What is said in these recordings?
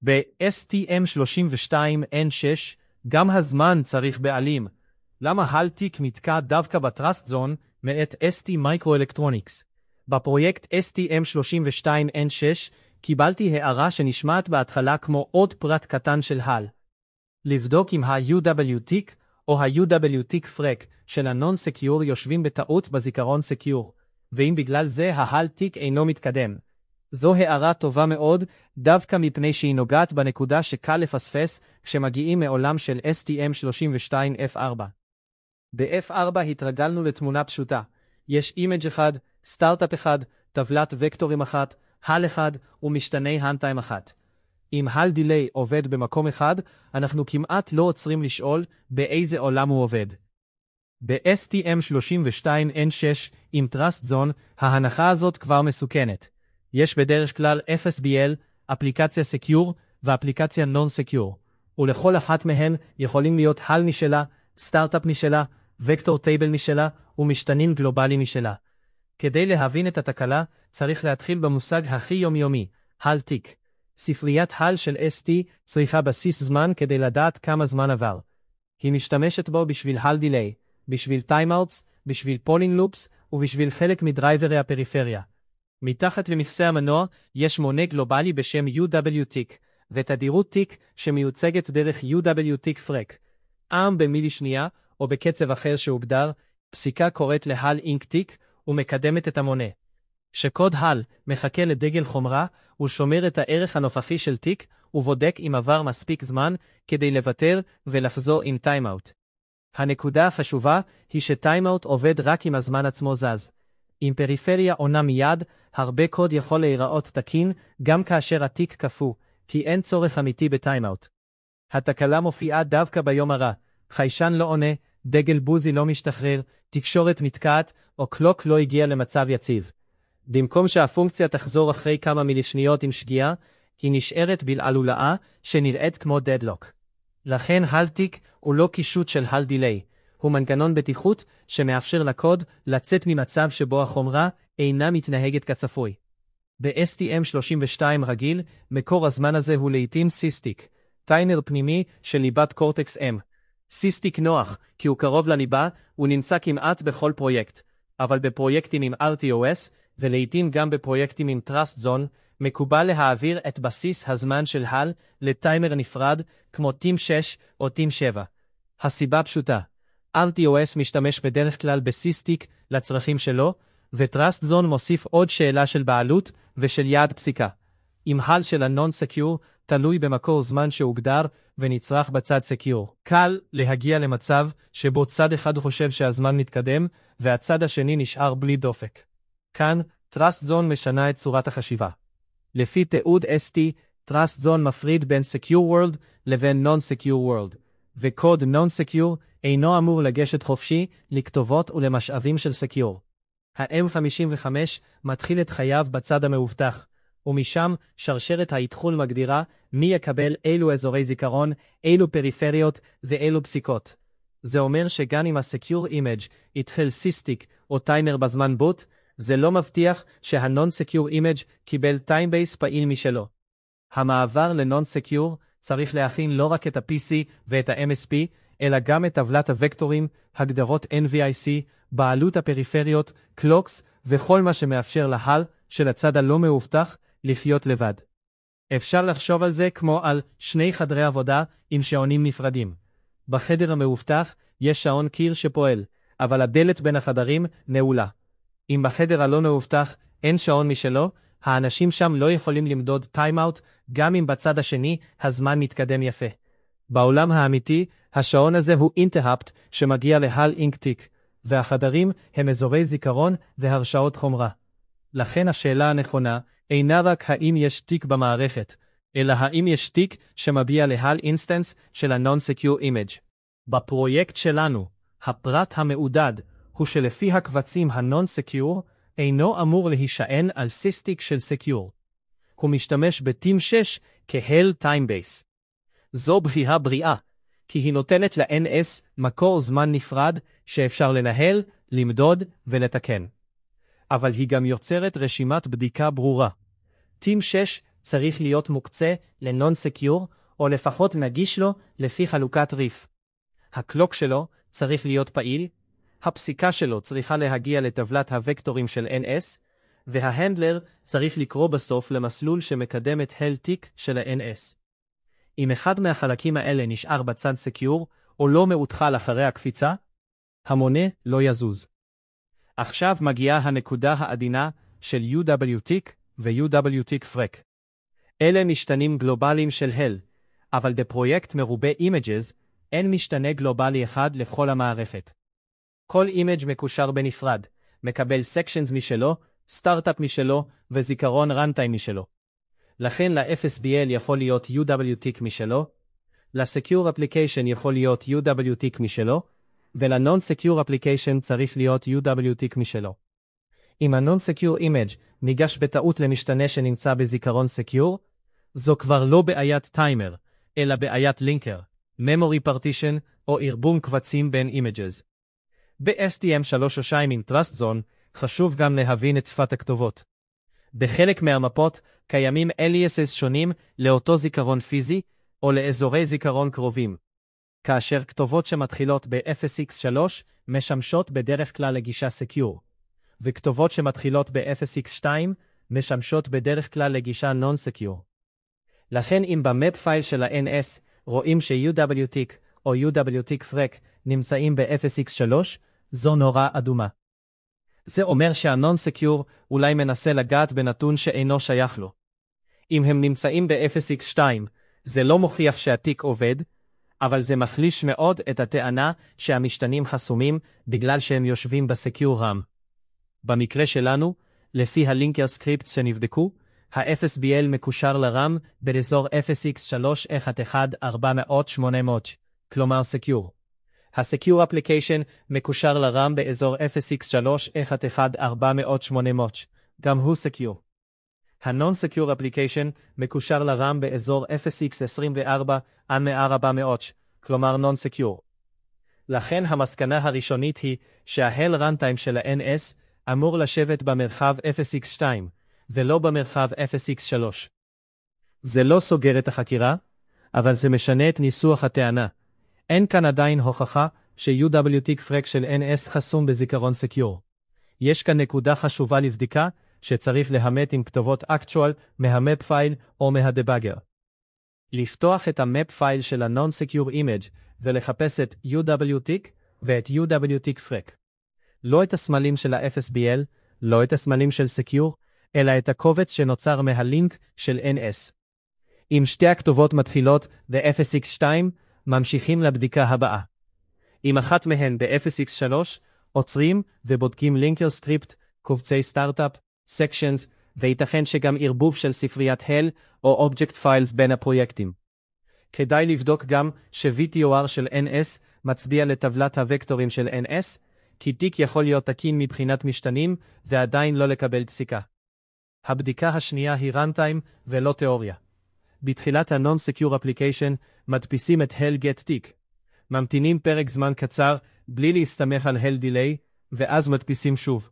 ב-STM32N6 גם הזמן צריך בעלים. למה הלטיק מתקע דווקא בטראסט זון מאת ST Microelectronics? בפרויקט STM32N6 קיבלתי הערה שנשמעת בהתחלה כמו עוד פרט קטן של הל. לבדוק אם ה-UW-TIC או ה-UW-TIC FREC של ה-Non-Secure יושבים בטעות בזיכרון Secure, ואם בגלל זה ה-HAL-TIC אינו מתקדם. זו הערה טובה מאוד, דווקא מפני שהיא נוגעת בנקודה שקל לפספס כשמגיעים מעולם של STM32F4. ב-F4 התרגלנו לתמונה פשוטה. יש אימג' אחד, סטארט-אפ אחד, טבלת וקטורים אחת, הל אחד ומשתני הנטיים אחת. אם הל דיליי עובד במקום אחד, אנחנו כמעט לא עוצרים לשאול באיזה עולם הוא עובד. ב-STM32N6 עם טראסט זון, ההנחה הזאת כבר מסוכנת. יש בדרך כלל FSBL, אפליקציה Secure ואפליקציה Non-Secure, ולכל אחת מהן יכולים להיות הל משלה, סטארט-אפ משלה, וקטור טייבל משלה ומשתנים גלובלי משלה. כדי להבין את התקלה, צריך להתחיל במושג הכי יומיומי, הל-טיק. ספריית הל של ST צריכה בסיס זמן כדי לדעת כמה זמן עבר. היא משתמשת בו בשביל הל דיליי, בשביל טיימאוטס, בשביל פולינג לופס ובשביל חלק מדרייברי הפריפריה. מתחת למכסה המנוע יש מונה גלובלי בשם UW-TIC, ותדירות TIC שמיוצגת דרך UW-TIC FREC. במילי שנייה, או בקצב אחר שהוגדר, פסיקה קוראת להל אינק TIC ומקדמת את המונה. שקוד הל מחכה לדגל חומרה, הוא שומר את הערך הנוכחי של TIC ובודק אם עבר מספיק זמן כדי לוותר ולחזור עם טיימאוט. הנקודה החשובה היא שטיימאוט עובד רק אם הזמן עצמו זז. אם פריפריה עונה מיד, הרבה קוד יכול להיראות תקין גם כאשר ה-TIC קפוא, כי אין צורך אמיתי בטיימאוט. התקלה מופיעה דווקא ביום הרע, חיישן לא עונה, דגל בוזי לא משתחרר, תקשורת מתקעת או קלוק לא הגיע למצב יציב. במקום שהפונקציה תחזור אחרי כמה מילישניות עם שגיאה, היא נשארת בלעלולאה שנראית כמו דדלוק. לכן הל-טיק הוא לא קישוט של הל דיליי, הוא מנגנון בטיחות שמאפשר לקוד לצאת ממצב שבו החומרה אינה מתנהגת כצפוי. ב-STM32 רגיל, מקור הזמן הזה הוא לעתים סיסטיק, טיינר פנימי של ליבת קורטקס M. סיסטיק נוח, כי הוא קרוב לליבה, הוא נמצא כמעט בכל פרויקט, אבל בפרויקטים עם RTOS, ולעתים גם בפרויקטים עם טראסט זון, מקובל להעביר את בסיס הזמן של הל לטיימר נפרד, כמו טים 6 או טים 7. הסיבה פשוטה. RTOS משתמש בדרך כלל בסיסטיק לצרכים שלו, וטראסט זון מוסיף עוד שאלה של בעלות ושל יעד פסיקה. אם הל של ה-Non-Secure תלוי במקור זמן שהוגדר ונצרך בצד Secure. קל להגיע למצב שבו צד אחד חושב שהזמן מתקדם, והצד השני נשאר בלי דופק. כאן, טראסט זון משנה את צורת החשיבה. לפי תיעוד ST, טראסט זון מפריד בין Secure World לבין Non-Secure World, וקוד Non-Secure אינו אמור לגשת חופשי לכתובות ולמשאבים של Secure. ה-M55 מתחיל את חייו בצד המאובטח, ומשם שרשרת ההתחול מגדירה מי יקבל אילו אזורי זיכרון, אילו פריפריות ואילו פסיקות. זה אומר שגם אם ה-Secure Image יתחיל סיסטיק או טיימר בזמן בוט, זה לא מבטיח שה-Non-Secure Image קיבל טיימבייס פעיל משלו. המעבר ל-Non-Secure צריך להכין לא רק את ה-PC ואת ה-MSP, אלא גם את טבלת הוקטורים, הגדרות NVIC, בעלות הפריפריות, קלוקס וכל מה שמאפשר להל של הצד הלא מאובטח לחיות לבד. אפשר לחשוב על זה כמו על שני חדרי עבודה עם שעונים נפרדים. בחדר המאובטח יש שעון קיר שפועל, אבל הדלת בין החדרים נעולה. אם בחדר הלא מאובטח אין שעון משלו, האנשים שם לא יכולים למדוד טיימאוט, גם אם בצד השני הזמן מתקדם יפה. בעולם האמיתי, השעון הזה הוא אינטרפט שמגיע להל אינק טיק, והחדרים הם אזורי זיכרון והרשאות חומרה. לכן השאלה הנכונה אינה רק האם יש טיק במערכת, אלא האם יש טיק שמביע להל אינסטנס של ה-Non-Secure Image. בפרויקט שלנו, הפרט המעודד הוא שלפי הקבצים ה-Non-Secure אינו אמור להישען על סיסטיק של Secure. הוא משתמש בטים 6 כהל טיימבייס. זו בחירה בריאה, כי היא נותנת ל-NS מקור זמן נפרד שאפשר לנהל, למדוד ולתקן. אבל היא גם יוצרת רשימת בדיקה ברורה. טים 6 צריך להיות מוקצה ל-Non-Secure, או לפחות נגיש לו לפי חלוקת ריף. הקלוק שלו צריך להיות פעיל, הפסיקה שלו צריכה להגיע לטבלת הוקטורים של NS, וההנדלר צריך לקרוא בסוף למסלול שמקדם את הל-תיק של ה-NS. אם אחד מהחלקים האלה נשאר בצד סקיור, או לא מעודכן אחרי הקפיצה, המונה לא יזוז. עכשיו מגיעה הנקודה העדינה של UW-TIC ו-UW-TIC-FREC. אלה משתנים גלובליים של הל, אבל בפרויקט מרובה אימג'ז, אין משתנה גלובלי אחד לכל המערכת. כל אימג' מקושר בנפרד, מקבל סקשנס משלו, סטארט-אפ משלו וזיכרון רנטיים משלו. לכן ל-FSBL יכול להיות UW-TIC משלו, ל-Secure Application יכול להיות UW-TIC משלו, ול-Non-Secure Application צריך להיות UW-TIC משלו. אם ה-Non-Secure Image ניגש בטעות למשתנה שנמצא בזיכרון Secure, זו כבר לא בעיית טיימר, אלא בעיית לינקר, Memory Partition או ערבום קבצים בין Images. ב-STM32 עם Trust Zone חשוב גם להבין את שפת הכתובות. בחלק מהמפות קיימים aliases שונים לאותו זיכרון פיזי או לאזורי זיכרון קרובים. כאשר כתובות שמתחילות ב-FSX3 משמשות בדרך כלל לגישה Secure, וכתובות שמתחילות ב-FSX2 משמשות בדרך כלל לגישה Non-Secure. לכן אם במפ פייל של ה-NS רואים ש-UW-TIC או UW-TIC-FREC נמצאים ב-FSX3, זו נורה אדומה. זה אומר שה-Non-Secure אולי מנסה לגעת בנתון שאינו שייך לו. אם הם נמצאים ב-FSX2, זה לא מוכיח שהתיק עובד, אבל זה מחליש מאוד את הטענה שהמשתנים חסומים בגלל שהם יושבים ב-Secure RAM. במקרה שלנו, לפי הלינקר סקריפט שנבדקו, ה-FSBL מקושר ל-RAM באזור FSX3.1.1.400-800, כלומר Secure. ה-Secure Application מקושר ל-RAM באזור FSX3.1.1.400-800, גם הוא Secure. ה-Non-Secure Application מקושר ל-RAM באזור FSX24.1.400, כלומר Non-Secure. לכן המסקנה הראשונית היא שה-HEL Runtime של ה-NS אמור לשבת במרחב FSX2, ולא במרחב FSX3. זה לא סוגר את החקירה, אבל זה משנה את ניסוח הטענה. אין כאן עדיין הוכחה ש-UW-TIC-FREC של NS חסום בזיכרון Secure. יש כאן נקודה חשובה לבדיקה שצריך להמת עם כתובות Actual מהמפ פייל או מהדבאגר. לפתוח את המפ פייל של ה-Non-Secure Image ולחפש את UW-TIC ואת UW-TIC-FREC. לא את הסמלים של ה-FSBL, לא את הסמלים של Secure, אלא את הקובץ שנוצר מהלינק של NS. אם שתי הכתובות מתחילות ב-FSX2, ממשיכים לבדיקה הבאה. אם אחת מהן ב-FSX3, עוצרים ובודקים לינקר סקריפט, קובצי סטארט-אפ, סקשנס, וייתכן שגם ערבוב של ספריית הל או אובייקט פיילס בין הפרויקטים. כדאי לבדוק גם ש-VTOR של NS מצביע לטבלת הוקטורים של NS, כי תיק יכול להיות תקין מבחינת משתנים ועדיין לא לקבל פסיקה. הבדיקה השנייה היא runtime ולא תיאוריה. בתחילת ה-Non-Secure Application מדפיסים את הל get tick. ממתינים פרק זמן קצר בלי להסתמך על הל delay, ואז מדפיסים שוב.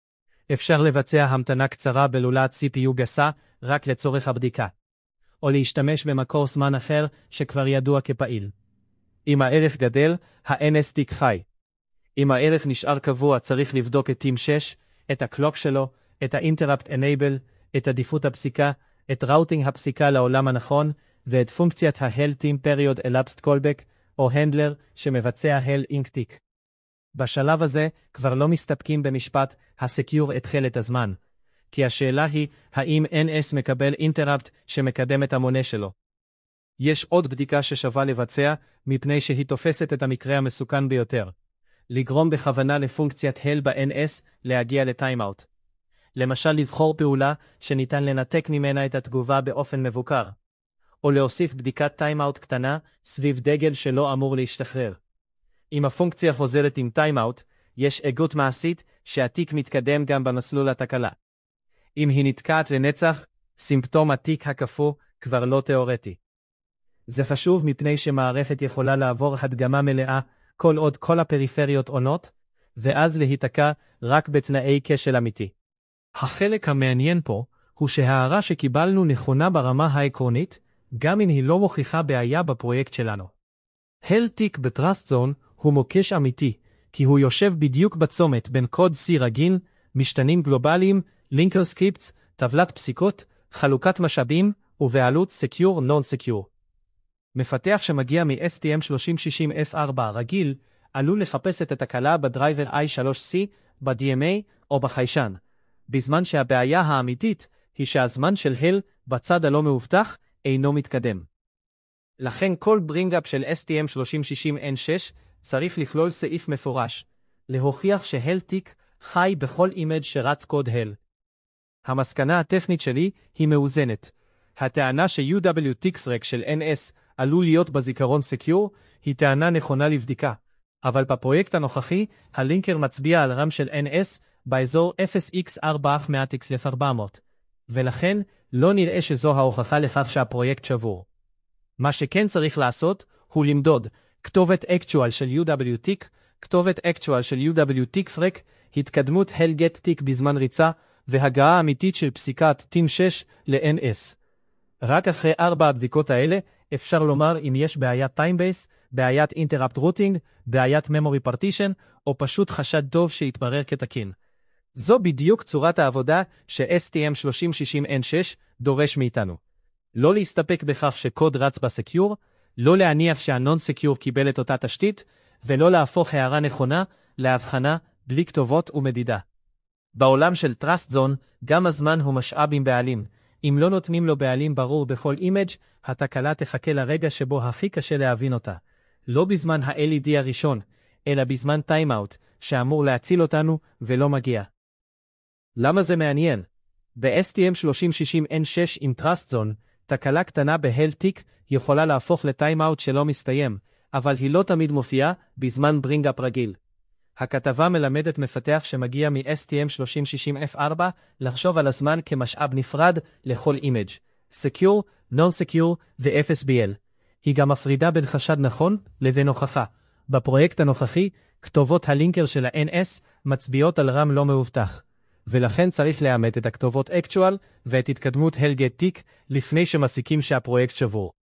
אפשר לבצע המתנה קצרה בלולת CPU גסה רק לצורך הבדיקה, או להשתמש במקור זמן אחר שכבר ידוע כפעיל. אם הערך גדל, ה-NS תיק חי. אם הערך נשאר קבוע, צריך לבדוק את Team 6, את הקלוק שלו, את ה-Interrupt Enable, את עדיפות הפסיקה, את ראוטינג הפסיקה לעולם הנכון, ואת פונקציית ה-Hel Team Period Elapsed Callback, או Handler, שמבצע Hel Inc Tick. בשלב הזה כבר לא מסתפקים במשפט ה-Secure התחיל את הזמן, כי השאלה היא האם NS מקבל Interrupt שמקדם את המונה שלו. יש עוד בדיקה ששווה לבצע, מפני שהיא תופסת את המקרה המסוכן ביותר. לגרום בכוונה לפונקציית Hel ב-NS להגיע לטיימאוט. למשל לבחור פעולה שניתן לנתק ממנה את התגובה באופן מבוקר, או להוסיף בדיקת טיימאוט קטנה סביב דגל שלא אמור להשתחרר. אם הפונקציה חוזרת עם טיימאוט, יש עדות מעשית שהתיק מתקדם גם במסלול התקלה. אם היא נתקעת לנצח, סימפטום התיק הקפוא כבר לא תיאורטי. זה חשוב מפני שמערכת יכולה לעבור הדגמה מלאה כל עוד כל הפריפריות עונות, ואז להיתקע רק בתנאי כשל אמיתי. החלק המעניין פה הוא שההערה שקיבלנו נכונה ברמה העקרונית, גם אם היא לא מוכיחה בעיה בפרויקט שלנו. הלטיק בטרסטזון הוא מוקש אמיתי, כי הוא יושב בדיוק בצומת בין קוד C רגיל, משתנים גלובליים, לינקר סקריפטס, טבלת פסיקות, חלוקת משאבים, ובעלות Secure Non-Secure. מפתח שמגיע מ-STM32F4 רגיל, עלול לחפש את התקלה בדרייבר i3C, ב-DMA או בחיישן, בזמן שהבעיה האמיתית היא שהזמן של הל בצד הלא מאובטח אינו מתקדם. לכן כל ברינגאפ של STM32N6 צריך לכלול סעיף מפורש, להוכיח שהלטיק חי בכל אימג' שרץ קוד הל. המסקנה הטכנית שלי היא מאוזנת. הטענה ש-UWTXREC של NS עלול להיות בזיכרון סקיור היא טענה נכונה לבדיקה, אבל בפרויקט הנוכחי הלינקר מצביע על רם של NS באזור 0x400x1400, ולכן לא נראה שזו ההוכחה לכך שהפרויקט שבור. מה שכן צריך לעשות הוא למדוד כתובת actual של UWTIC, כתובת actual של UWTXREC, התקדמות הלגט-טיק בזמן ריצה, והגעה אמיתית של פסיקת TIM6 ל-NS. רק אחרי 4 הבדיקות האלה אפשר לומר אם יש בעיית Timebase, בעיית Interrupt Routing, בעיית Memory Partition, או פשוט חשד טוב שיתברר כתקין. זו בדיוק צורת העבודה ש-STM32N6 דורש מאיתנו. לא להסתפק בכך שקוד רץ בסקיור, לא להניח שהנון-סקיור קיבל את אותה תשתית, ולא להפוך הערה נכונה להבחנה בלי כתובות ומדידה. בעולם של טרסטזון, גם הזמן הוא משאב עם בעלים. אם לא נותנים לו בעלים ברור בכל אימג', התקלה תחכה לרגע שבו הכי קשה להבין אותה. לא בזמן ה-LED הראשון, אלא בזמן טיימאוט, שאמור להציל אותנו ולא מגיע. למה זה מעניין? ב-STM32N6 עם טרסטזון, תקלה קטנה בהלטיק יכולה להפוך לטיימאוט שלא מסתיים, אבל היא לא תמיד מופיעה בזמן ברינגאפ רגיל. הכתבה מלמדת מפתח שמגיע מ-STM32F4 לחשוב על הזמן כמשאב נפרד לכל אימג', Secure, Non-Secure ו-FSBL. היא גם מפרידה בין חשד נכון לבין הוכחה. בפרויקט הנוכחי, כתובות הלינקר של ה-NS מצביעות על רם לא מאובטח, ולכן צריך לאמת את הכתובות actual ואת התקדמות הלגט-טיק לפני שמסיקים שהפרויקט שבור.